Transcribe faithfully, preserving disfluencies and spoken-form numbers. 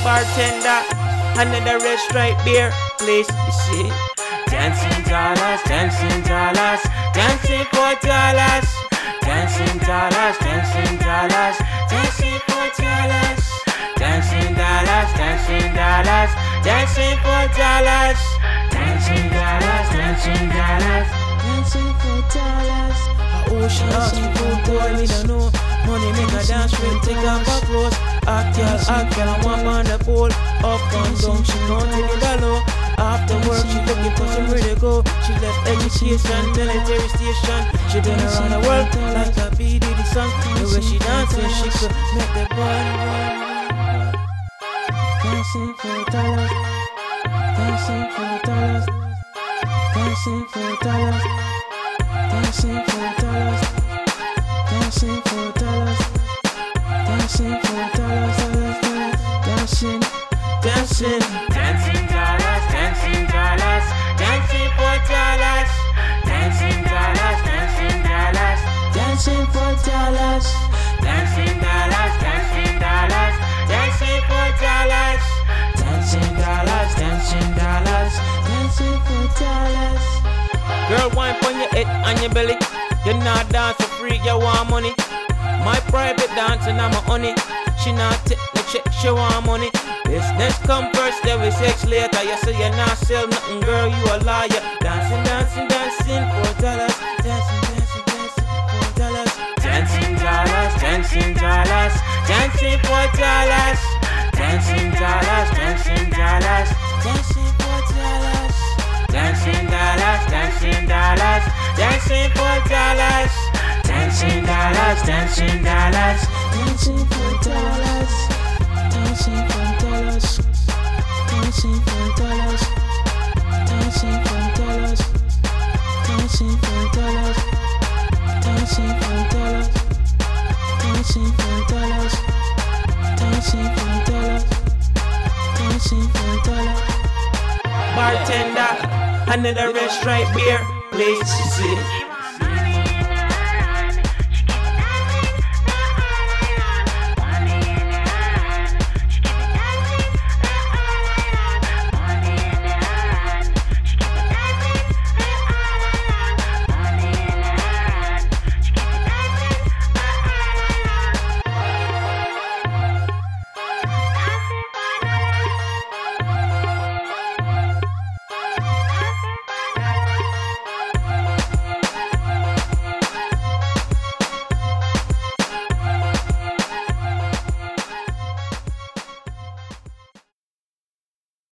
Bartender, another red stripe beer, please. You see, dancing dollars, dancing dollars, dancing for dollars, dancing dollars, dancing dollars, dancing for dollars, dancing dollars, dancing dollars, dancing for dollars, dancing dollars, dancing dollars, dancing for dollars. Oh, she asked me for boy, me don't know. Money make a dance ring, take off her clothes. Act girl, act girl, I want on the pole. Up and down, she gon' take it all low. After work, she looking for somewhere to go. She left education, military station. She been around the world like a B D D song. The way she dancing, she could make the boy run. Dancing for dollars, dancing for dollars, dancing for dollars, dancing for dollars, dancing for dollars, dancing for dollars, dancing, dancing, dancing dollars, dancing dollars, dancing for dollars, dancing dollars, dancing dollars, dancing for dollars, dancing dollars, dancing dollars, dancing for dollars, dancing dollars, dancing dollars, dancing for dollars. Girl, wine pon your head and your belly. You not dance for free, you want money. My private dancing, I'm a honey. She not take no check, she want money. Business come first, there is sex later. You say you not sell nothing, girl, you a liar. Dancing, dancing, dancing for dollars. Dancing, dancing, dancing for dollars. Dancing dollars, dancing dollars, dancing for dollars. Dancing dollars, dancing dollars, dancing for dollars. Dancing dollars, dancing dollars, dancing for dollars. Dancing dollars, dancing dollars, dancing for dollars. Dancing for dollars, dancing for dollars, dancing for dollars, dancing for dollars, dancing for dollars, dancing for dollars, dancing for dollars, dancing for dollars. Bartender, another red stripe beer, please. See.